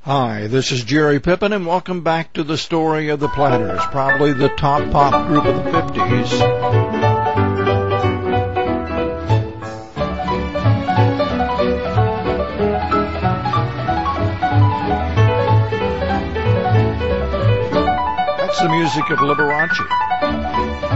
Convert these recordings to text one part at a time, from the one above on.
Hi, this is Jerry Pippin, and welcome back to the story of the Platters, probably the top pop group of the 50s. That's the music of Liberace.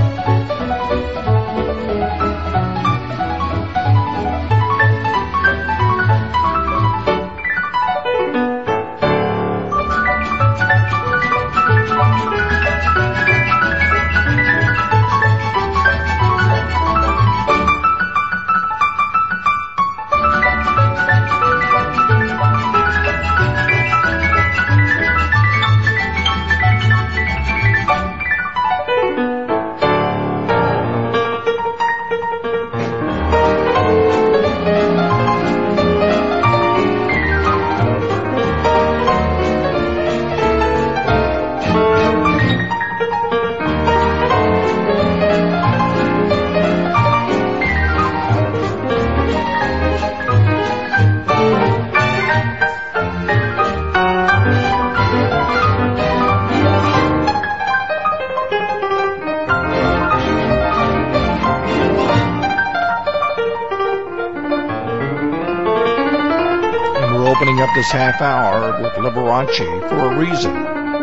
Opening up this half hour with Liberace for a reason.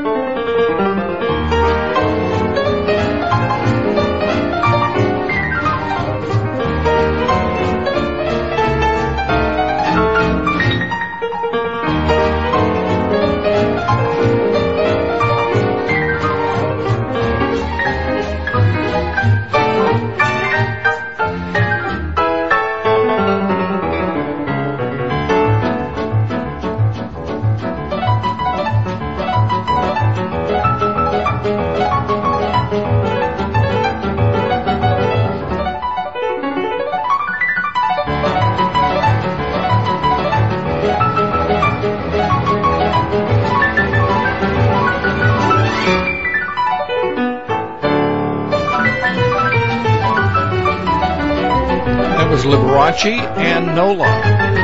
Liberace and Nola.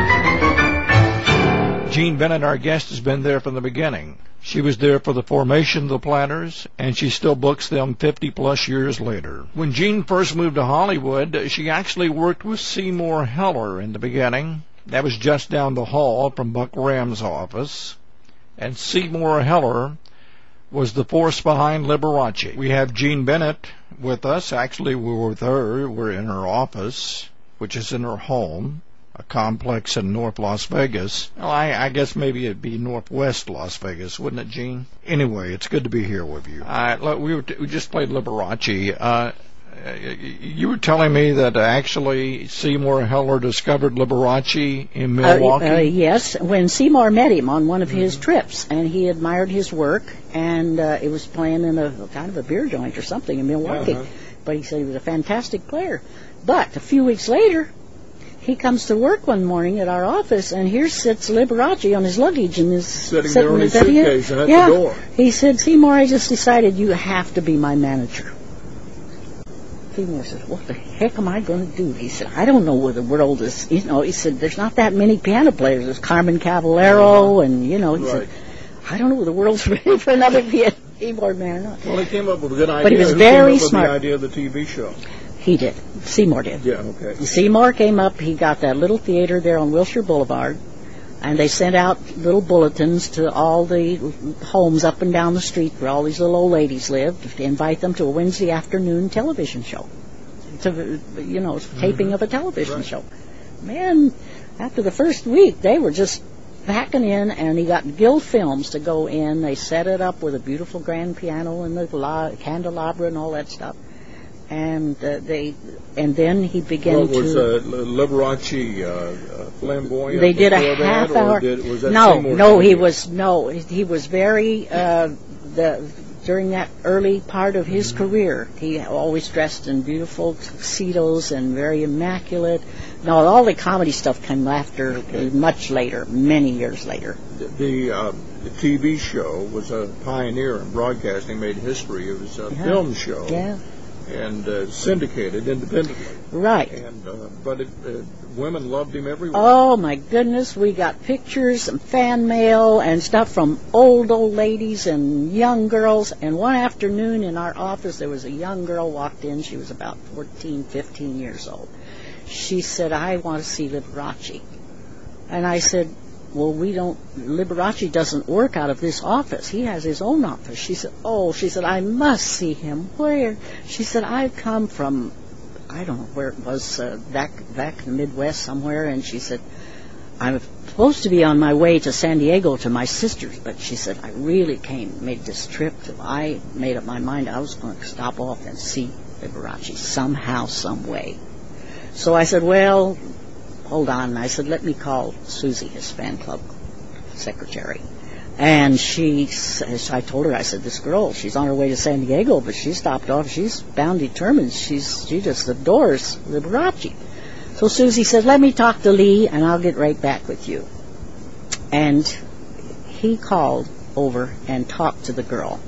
Jean Bennett, our guest, has been there from the beginning. She was there for the formation of the Platters, and she still books them 50-plus years later. When Jean first moved to Hollywood, she actually worked with Seymour Heller in the beginning. That was just down the hall from Buck Ram's office. And Seymour Heller was the force behind Liberace. We have Jean Bennett with us. Actually, we're with her. We're in her office, which is in her home, a complex in North Las Vegas. Well, I guess maybe it'd be Northwest Las Vegas, wouldn't it, Gene? Anyway, it's good to be here with you. Look, we just played Liberace. You were telling me that actually Seymour Heller discovered Liberace in Milwaukee? Yes, when Seymour met him on one of his trips, and he admired his work, and it was playing in a kind of a beer joint or something in Milwaukee. Uh-huh. But he said he was a fantastic player. But a few weeks later, he comes to work one morning at our office, and here sits Liberace on his luggage and is sitting there on his suitcase at the door. He said, "Seymour, I just decided you have to be my manager." Seymour says, "What the heck am I going to do?" He said, "I don't know where the world is." He said, "There's not that many piano players. There's Carmen Cavallero, and he said, I don't know whether the world's ready for another keyboard man or not." Well, he came up with a good idea. But he was very smart. The idea of the TV show. He did. Seymour did. Yeah, okay. Seymour came up. He got that little theater there on Wilshire Boulevard, and they sent out little bulletins to all the homes up and down the street where all these little old ladies lived to invite them to a Wednesday afternoon television show. Taping of a television show. Man, after the first week, they were just packing in, and he got Guild Films to go in. They set it up with a beautiful grand piano and the candelabra and all that stuff. And then he began to. Was Liberace flamboyant? They did a half hour. He was very during that early part of his career. He always dressed in beautiful tuxedos and very immaculate. No, all the comedy stuff came after, much later, many years later. The TV show was a pioneer in broadcasting, made history. It was a film show. Yeah. and syndicated independently. Right. And but women loved him everywhere. Oh, my goodness. We got pictures and fan mail and stuff from old ladies and young girls. And one afternoon in our office, there was a young girl walked in. She was about 14, 15 years old. She said, I want to see Liberace. And I said, well, Liberace doesn't work out of this office. He has his own office. She said, I must see him. Where? She said, I've come from, I don't know where it was, back in the Midwest somewhere. And she said, I'm supposed to be on my way to San Diego to my sister's. But she said, I really made this trip. I made up my mind I was going to stop off and see Liberace somehow, some way. So I said, well, hold on. I said, let me call Susie, his fan club secretary. And I told her, I said, this girl, she's on her way to San Diego, but she stopped off. She's bound determined. She just adores Liberace. So Susie said, let me talk to Lee, and I'll get right back with you. And he called over and talked to the girl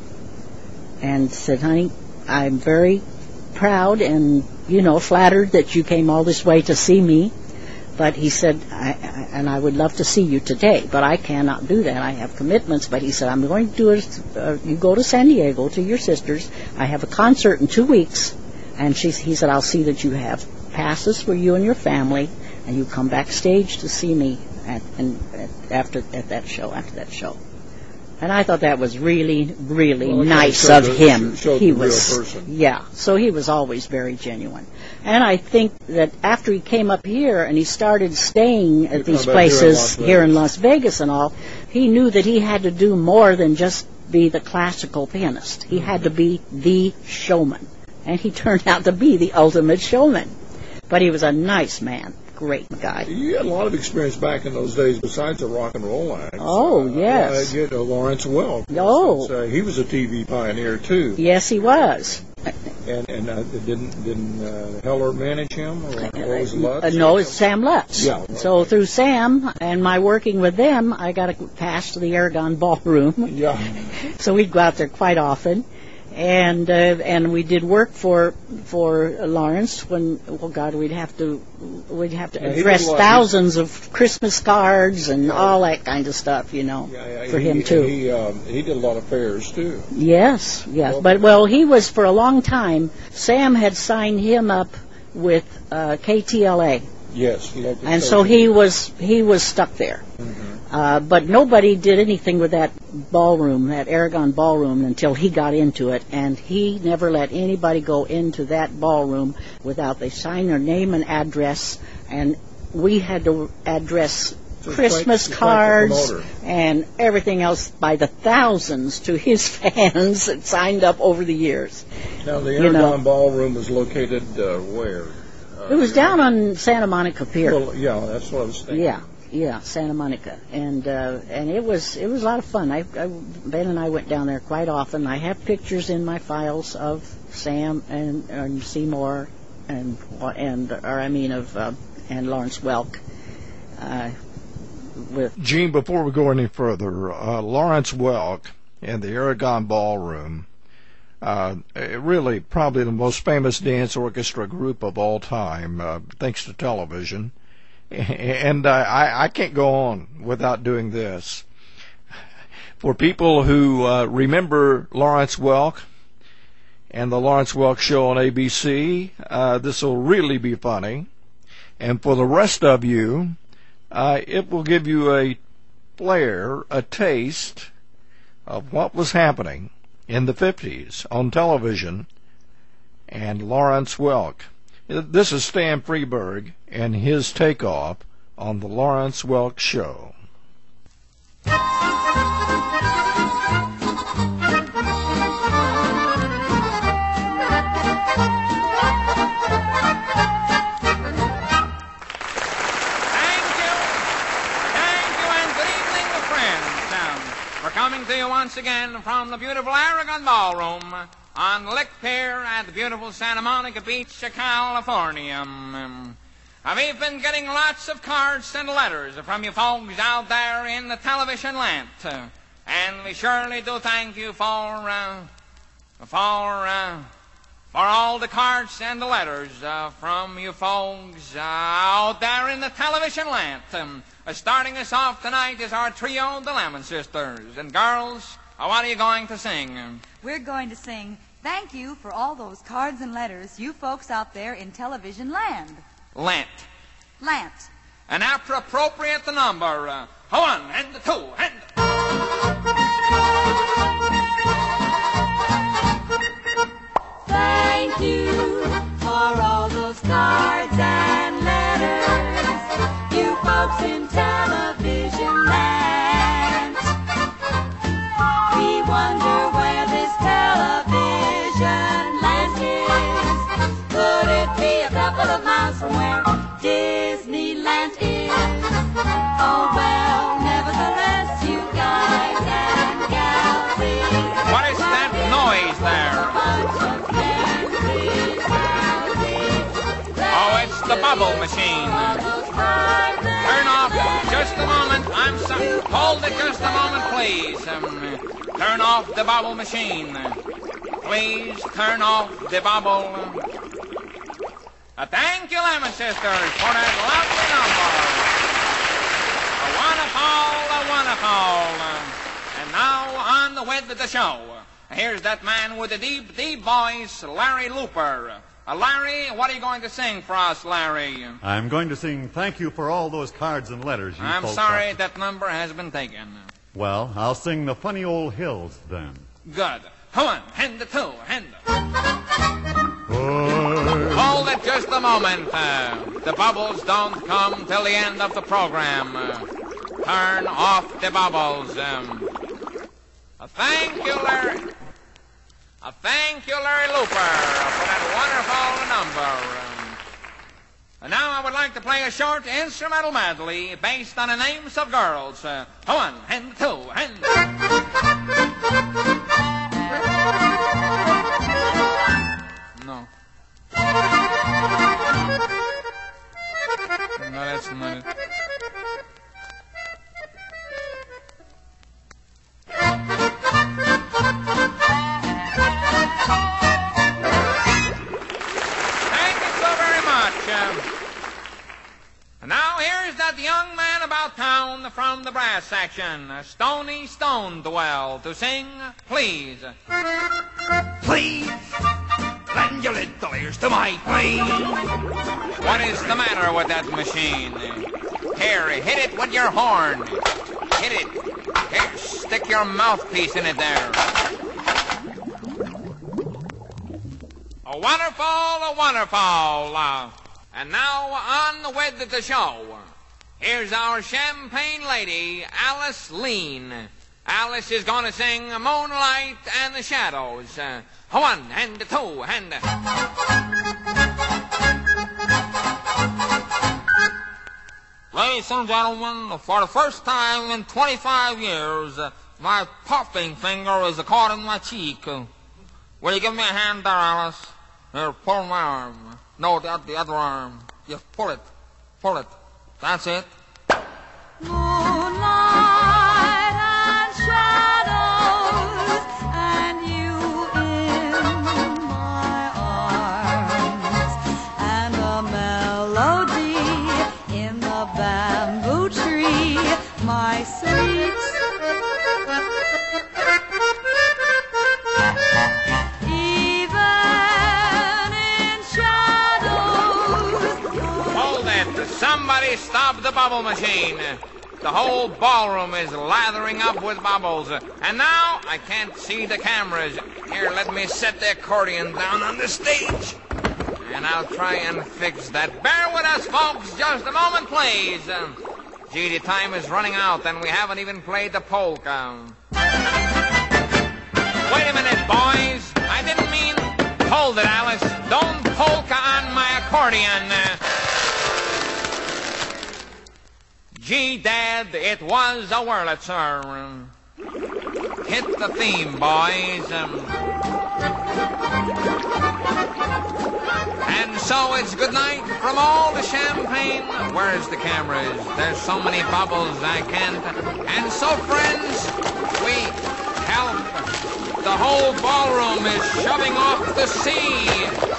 and said, honey, I'm very proud and, flattered that you came all this way to see me. But he said, I would love to see you today, but I cannot do that. I have commitments. But he said, I'm going to do it. You go to San Diego to your sister's. I have a concert in 2 weeks. And he said, I'll see that you have passes for you and your family, and you come backstage to see me after that show. And I thought that was really, really nice of him. He was, yeah. So he was always very genuine. And I think that after he came up here and he started staying at these places here in Las Vegas and all, he knew that he had to do more than just be the classical pianist. He had to be the showman. And he turned out to be the ultimate showman. But he was a nice man. Great guy. You had a lot of experience back in those days besides the rock and roll acts. Oh, yes. Lawrence Welk. Oh. He was a TV pioneer, too. Yes, he was. And didn't Heller manage him? Or was Lutz? No, it's Sam Lutz. Yeah. Right. So through Sam and my working with them, I got a pass to the Aragon Ballroom. Yeah. So we'd go out there quite often. And we did work for Lawrence when we'd have to address thousands of Christmas cards and all that kind of stuff, for him too. He did a lot of fairs too. Yes. But he was for a long time. Sam had signed him up with KTLA. Yes. And so he was stuck there. Mm-hmm. But nobody did anything with that ballroom, that Aragon Ballroom, until he got into it. And he never let anybody go into that ballroom without they sign their name and address. And we had to address Christmas cards and everything else by the thousands to his fans that signed up over the years. Now, the Aragon Ballroom is located where? It was down on Santa Monica Pier. Well, yeah, that's what I was thinking. Yeah, Santa Monica, and it was a lot of fun. Ben and I went down there quite often. I have pictures in my files of Sam and Seymour and Lawrence Welk. Gene, before we go any further, Lawrence Welk and the Aragon Ballroom. Really, probably the most famous dance orchestra group of all time, thanks to television. And I can't go on without doing this. For people who remember Lawrence Welk and the Lawrence Welk Show on ABC, this will really be funny. And for the rest of you, it will give you a flair, a taste of what was happening in the 50s on television and Lawrence Welk. This is Stan Freberg and his takeoff on the Lawrence Welk Show. Coming to you once again from the beautiful Aragon Ballroom on Lick Pier at the beautiful Santa Monica Beach, California. We've been getting lots of cards and letters from you folks out there in the television land, and we surely do thank you for for all the cards and the letters from you folks out there in the television land. Starting us off tonight is our trio, the Lemon Sisters. And girls, what are you going to sing? We're going to sing Thank You for All Those Cards and Letters, you folks out there in television land. Lent. An appropriate number. 1 and 2 and... Thank you for all those cards and letters, you folks in television land. We wonder where this television land is. Could it be a couple of miles from where Disneyland is? Oh well, nevertheless, you guys and gals, what is that noise there? Oh, it's the bubble machine. Turn off just a moment. I'm sorry. Hold it just a moment, please. Turn off the bubble machine. Please turn off the bubble. Thank you, Lemon Sisters, for that lovely number. A wonderful. And now on with the show. Here's that man with the deep, deep voice, Larry Looper. Larry, what are you going to sing for us, Larry? I'm going to sing Thank You for All Those Cards and Letters, you I'm folks sorry out. that number has been taken. Well, I'll sing the Funny Old Hills then. Good. 1 and 2 and... Hold it just a moment. The bubbles don't come till the end of the program. Turn off the bubbles. Thank you, Larry. Thank you, Larry Looper, for that wonderful number. And now I would like to play a short instrumental medley based on the names of girls. 1 and 2 and... No. No, that's not it. Now here's that young man about town from the brass section, Stony Stonewell, to sing Please. Please, lend your little ears to my plea. What is the matter with that machine? Here, hit it with your horn. Hit it. Here, stick your mouthpiece in it there. A wonderful. And now on with the show. Here's our champagne lady, Alice Lean. Alice is going to sing Moonlight and the Shadows. 1 and 2 and... Ladies and gentlemen, for the first time in 25 years, my popping finger is caught in my cheek. Will you give me a hand there, Alice? Here, pull my arm. No, the other arm. Just pull it. Pull it. That's it. Moonlight and shadows, and you in my arms, and a melody in the bamboo tree, my sweet. Somebody stop the bubble machine. The whole ballroom is lathering up with bubbles. And now I can't see the cameras. Here, let me set the accordion down on the stage. And I'll try and fix that. Bear with us, folks. Just a moment, please. Gee, the time is running out and we haven't even played the polka. Wait a minute, boys. I didn't mean... Hold it, Alice. Don't polka on my accordion. Gee, Dad, it was a Wurlitzer. Hit the theme, boys. And so it's good night from all the champagne. Where's the cameras? There's so many bubbles I can't. And so, friends, we Help! The whole ballroom is shoving off the sea!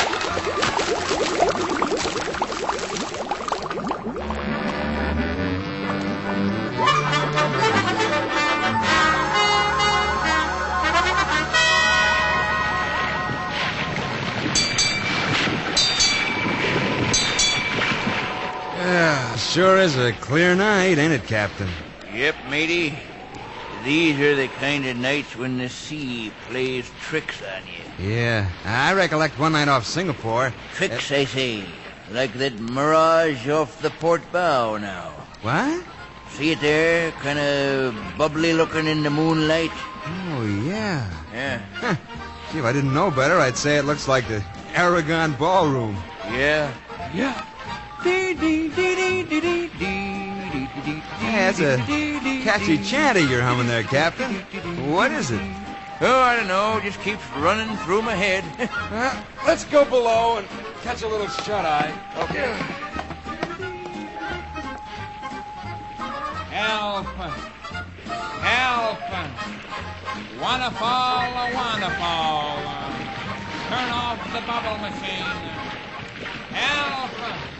Sure is a clear night, ain't it, Captain? Yep, matey. These are the kind of nights when the sea plays tricks on you. Yeah, I recollect one night off Singapore. Tricks, I say. Like that mirage off the port bow now. What? See it there? Kind of bubbly looking in the moonlight? Oh, yeah. Yeah. Huh. Gee, if I didn't know better, I'd say it looks like the Aragon Ballroom. Yeah. Yeah. Yeah, that's a catchy chanty you're humming there, Captain. What is it? Oh, I don't know. Just keeps running through my head. Let's go below and catch a little shut-eye. Okay. Help! Help! Wanna fall. Turn off the bubble machine. Help!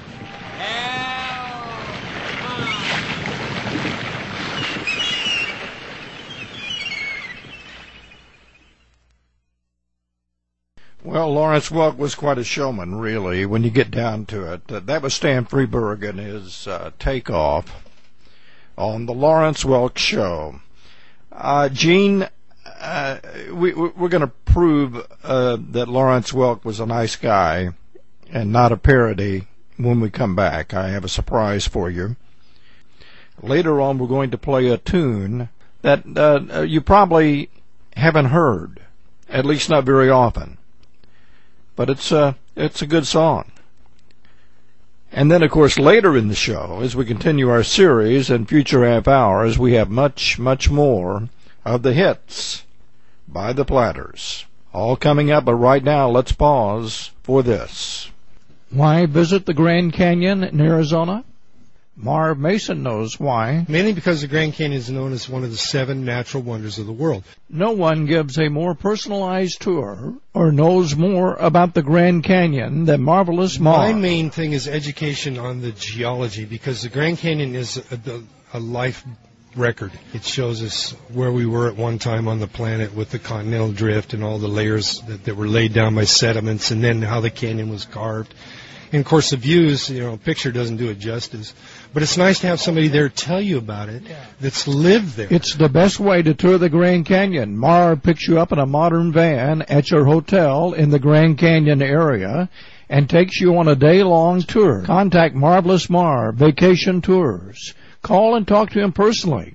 Well, Lawrence Welk was quite a showman, really, when you get down to it. That was Stan Freberg and his takeoff on the Lawrence Welk Show. Gene, we're going to prove that Lawrence Welk was a nice guy and not a parody when we come back. I have a surprise for you. Later on, we're going to play a tune that you probably haven't heard, at least not very often. But it's a good song. And then, of course, later in the show, as we continue our series and future half hours, we have much, much more of the hits by the Platters. All coming up, but right now, let's pause for this. Why visit the Grand Canyon in Arizona? Marv Mason knows why. Mainly because the Grand Canyon is known as one of the 7 natural wonders of the world. No one gives a more personalized tour or knows more about the Grand Canyon than Marvelous Marv. My main thing is education on the geology, because the Grand Canyon is a life record. It shows us where we were at one time on the planet with the continental drift and all the layers that were laid down by sediments, and then how the canyon was carved. And, of course, the views, a picture doesn't do it justice. But it's nice to have somebody there tell you about it that's lived there. It's the best way to tour the Grand Canyon. Marv picks you up in a modern van at your hotel in the Grand Canyon area and takes you on a day-long tour. Contact Marvelous Marv Vacation Tours. Call and talk to him personally.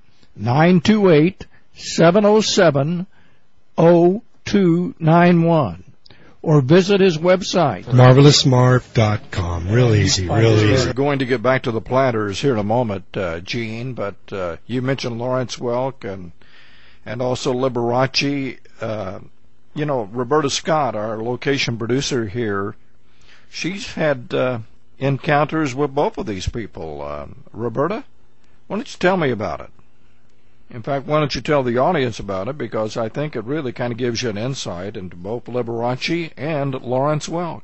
928-707-0291. Or visit his website. MarvelousMarv.com. Real easy, real easy. We're going to get back to the Platters here in a moment, Gene, but you mentioned Lawrence Welk and also Liberace. Roberta Scott, our location producer here, she's had encounters with both of these people. Roberta, why don't you tell me about it? In fact, why don't you tell the audience about it, because I think it really kind of gives you an insight into both Liberace and Lawrence Welk.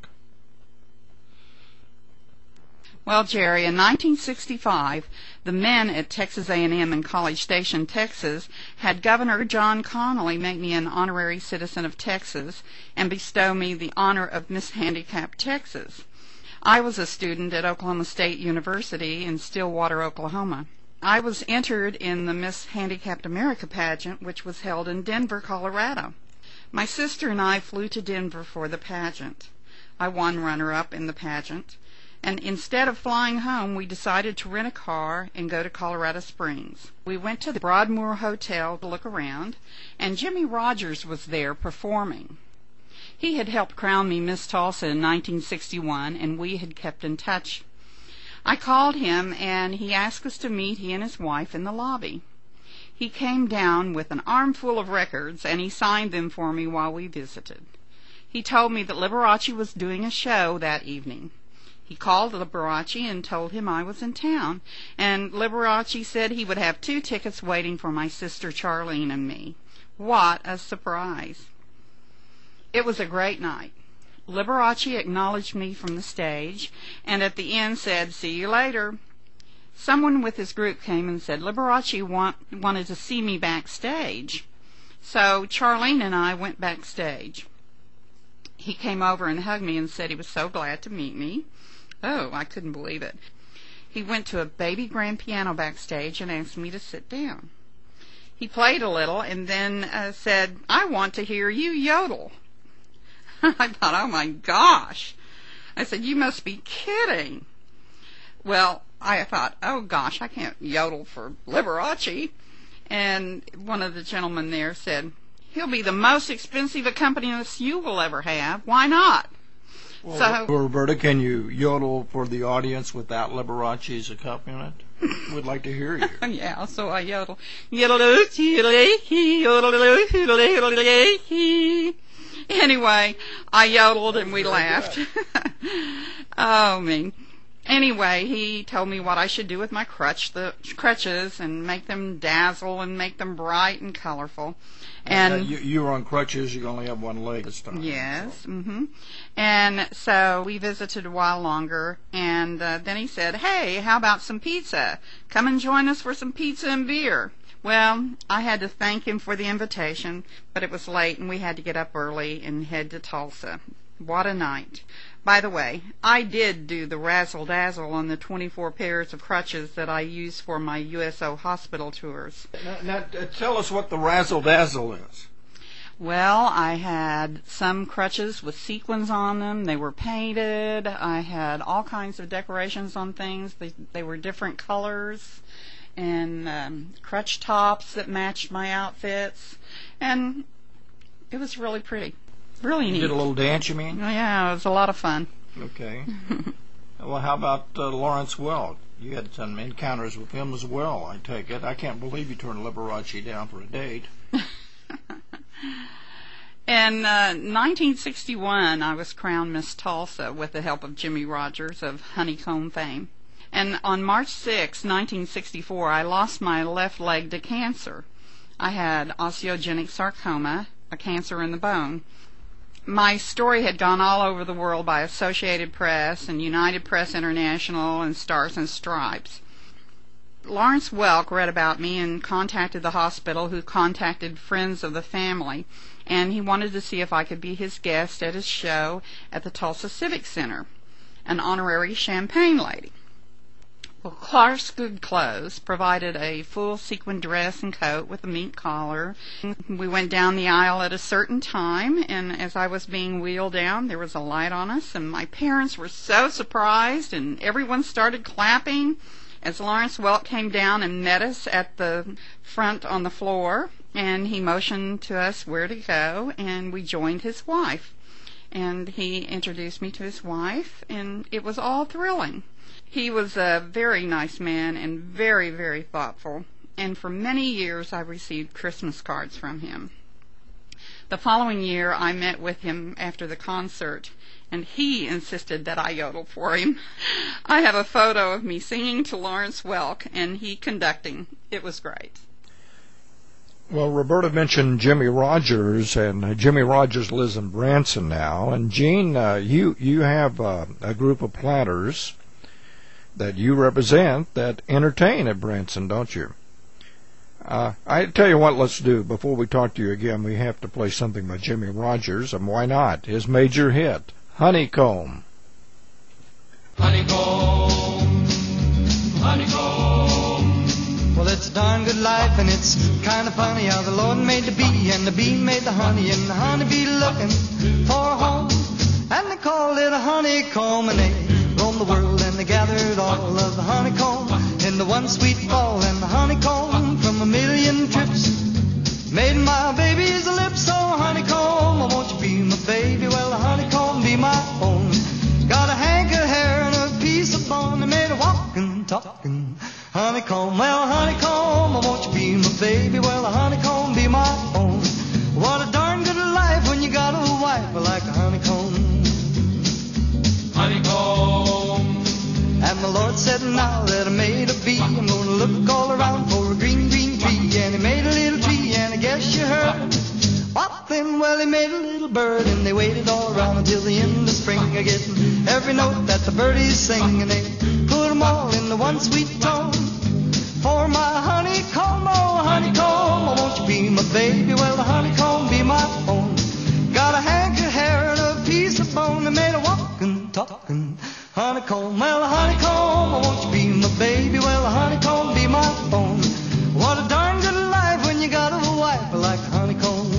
Well, Jerry, in 1965, the men at Texas A&M in College Station, Texas, had Governor John Connally make me an honorary citizen of Texas and bestow me the honor of Miss Handicapped Texas. I was a student at Oklahoma State University in Stillwater, Oklahoma. I was entered in the Miss Handicapped America pageant, which was held in Denver, Colorado. My sister and I flew to Denver for the pageant. I won runner-up in the pageant, and instead of flying home, we decided to rent a car and go to Colorado Springs. We went to the Broadmoor Hotel to look around, and Jimmy Rogers was there performing. He had helped crown me Miss Tulsa in 1961, and we had kept in touch. I called him, and he asked us to meet, he and his wife, in the lobby. He came down with an armful of records, and he signed them for me while we visited. He told me that Liberace was doing a show that evening. He called Liberace and told him I was in town, and Liberace said he would have 2 tickets waiting for my sister Charlene and me. What a surprise. It was a great night. Liberace acknowledged me from the stage, and at the end said, "See you later." Someone with his group came and said Liberace wanted to see me backstage. So Charlene and I went backstage. He came over and hugged me and said he was so glad to meet me. Oh, I couldn't believe it. He went to a baby grand piano backstage and asked me to sit down. He played a little and then said, "I want to hear you yodel." I thought, oh my gosh. I said, "You must be kidding." Well, I thought, oh gosh, I can't yodel for Liberace. And one of the gentlemen there said, "He'll be the most expensive accompanist you will ever have. Why not?" Well, so, Roberta, can you yodel for the audience without Liberace's accompaniment? We'd like to hear you. Yeah, so I yodel. Anyway, I yodeled and we laughed. Oh, me. Anyway, he told me what I should do with my crutches and make them dazzle and make them bright and colorful. And you were on crutches. You only have one leg this time. Yes. So. And so we visited a while longer, and then he said, "Hey, how about some pizza? Come and join us for some pizza and beer." Well, I had to thank him for the invitation, but it was late, and we had to get up early and head to Tulsa. What a night. By the way, I did do the razzle-dazzle on the 24 pairs of crutches that I use for my USO hospital tours. Now tell us what the razzle-dazzle is. Well, I had some crutches with sequins on them. They were painted. I had all kinds of decorations on things. They were different colors. And crutch tops that matched my outfits. And it was really pretty. Really neat. You did a little dance, you mean? Yeah, it was a lot of fun. Okay. Well, how about Lawrence Welk? You had some encounters with him as well, I take it. I can't believe you turned Liberace down for a date. In 1961, I was crowned Miss Tulsa with the help of Jimmy Rogers of Honeycomb fame. And on March 6, 1964, I lost my left leg to cancer. I had osteogenic sarcoma, a cancer in the bone. My story had gone all over the world by Associated Press and United Press International and Stars and Stripes. Lawrence Welk read about me and contacted the hospital, who contacted friends of the family, and he wanted to see if I could be his guest at his show at the Tulsa Civic Center, an honorary champagne lady. Well, Clark's Good Clothes provided a full sequin dress and coat with a mink collar. We went down the aisle at a certain time, and as I was being wheeled down, there was a light on us, and my parents were so surprised, and everyone started clapping as Lawrence Welk came down and met us at the front on the floor, and he motioned to us where to go, and we joined his wife. And he introduced me to his wife, and it was all thrilling. He was a very nice man and very, very thoughtful, and for many years I received Christmas cards from him. The following year I met with him after the concert, and he insisted that I yodel for him. I have a photo of me singing to Lawrence Welk and he conducting. It was great. Well, Roberta mentioned Jimmy Rogers, and Jimmy Rogers lives in Branson now. And Gene, you have a group of planters that you represent that entertain at Branson, don't you? I tell you what, let's do. Before we talk to you again, we have to play something by Jimmy Rogers, and why not? His major hit, Honeycomb. Honeycomb, honeycomb. Well, it's a darn good life, and it's kind of funny how the Lord made the bee, and the bee made the honey, and the honeybee looking for a home. And they called it a honeycomb, and they roamed the world, and they gathered all of the honeycomb into one sweet ball, and the honeycomb from a million trips made my baby's lips. So honeycomb, won't you be my baby? Well, the honeycomb be my own. Got a hank of hair and a piece of bone, they made a walking, talking honeycomb. Well, honeycomb, won't you be my baby? Well, the honeycomb be my own. What a darn good life when you got a wife like a honeycomb. Honeycomb, nothing. Well, he made a little bird, and they waited all around until the end of spring, getting every note that the birdies sing, and they put them all in the one sweet tone. For my honeycomb, oh honeycomb, oh, won't you be my baby? Well, the honeycomb be my own. Got a hank of hair and a piece of bone that made a walking, talking honeycomb. Well, the honeycomb, oh, won't you be my baby? Well, the honeycomb be my own. What a darn good life when you got a wife like honeycomb.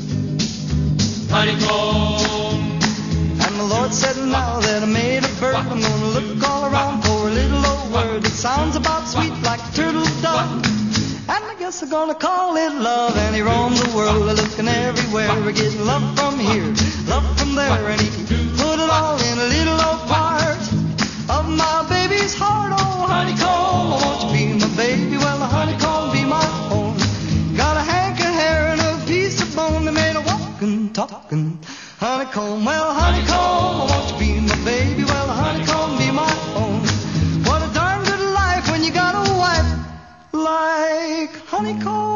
Honeycomb. And the Lord said, now that I made a bird, I'm gonna look all around for a little old word that sounds about sweet like a turtle dove. And I guess I'm gonna call it love. And he roamed the world looking everywhere, getting love from here, love from there, and he put it all in a little old part of my baby's heart. Oh honeycomb, won't you be my baby? Well, the honeycomb be my own. Got a hank of hair and a piece of bone that made a walking, talking honeycomb. Well, honeycomb, won't you be my baby? Well, the honeycomb be my own. What a darn good life when you got a wife like honeycomb.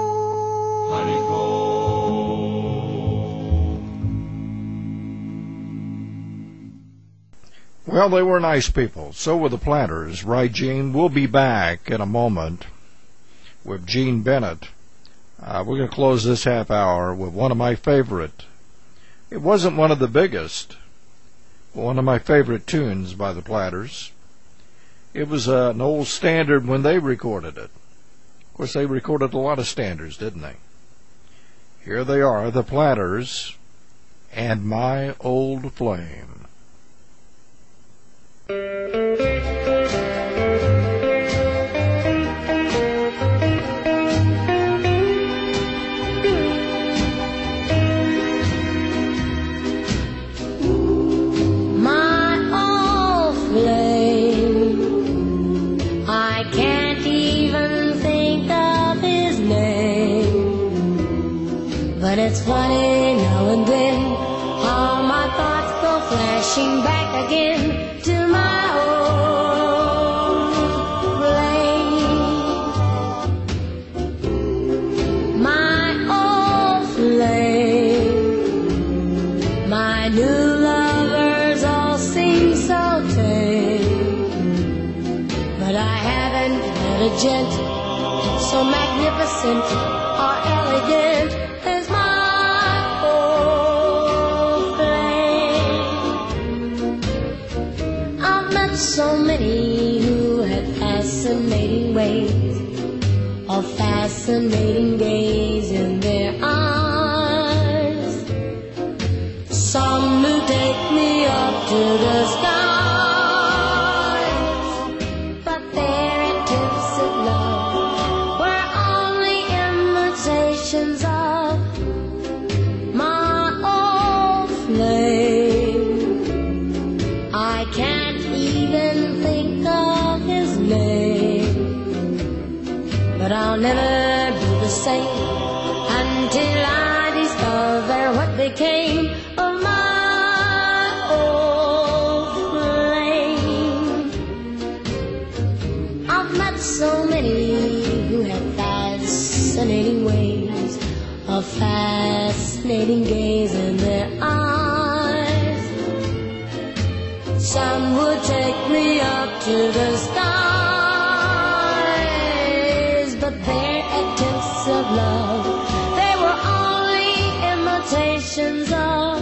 Well, they were nice people. So were the Planters, right, Gene? We'll be back in a moment with Gene Bennett. We're going to close this half hour with one of my favorite. It wasn't one of the biggest, but one of my favorite tunes by the Planters. It was an old standard when they recorded it. Of course, they recorded a lot of standards, didn't they? Here they are, the Planters, and My Old Flame. But it's funny now and then how my thoughts go flashing back again to my old flame. My old flame. My new lovers all seem so tame, but I haven't had a gent so magnificent or elegant as my old flame. I've met so many who had fascinating ways or fascinating gaze in their eyes. Some who take me up to the skies, but their attempts at love were only imitations of my old flame. I can't even think of his name, but I'll never be the same until I discover what became of my old flame. I've met so many who had fascinating ways, a fascinating gaze in their eyes. Some would take me up to the skies, but their attempts of love, they were only imitations of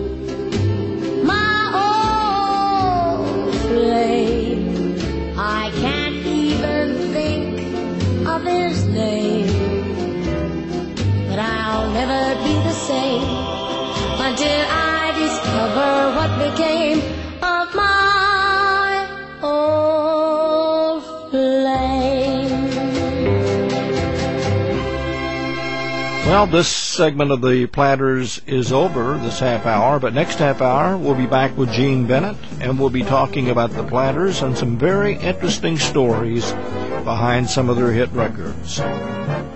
my old flame. I can't even think of his name, but I'll never be the same until I discover what became of my old flame. Well, this segment of the Planters is over, this half hour, but next half hour we'll be back with Gene Bennett, and we'll be talking about the Planters and some very interesting stories behind some of their hit records.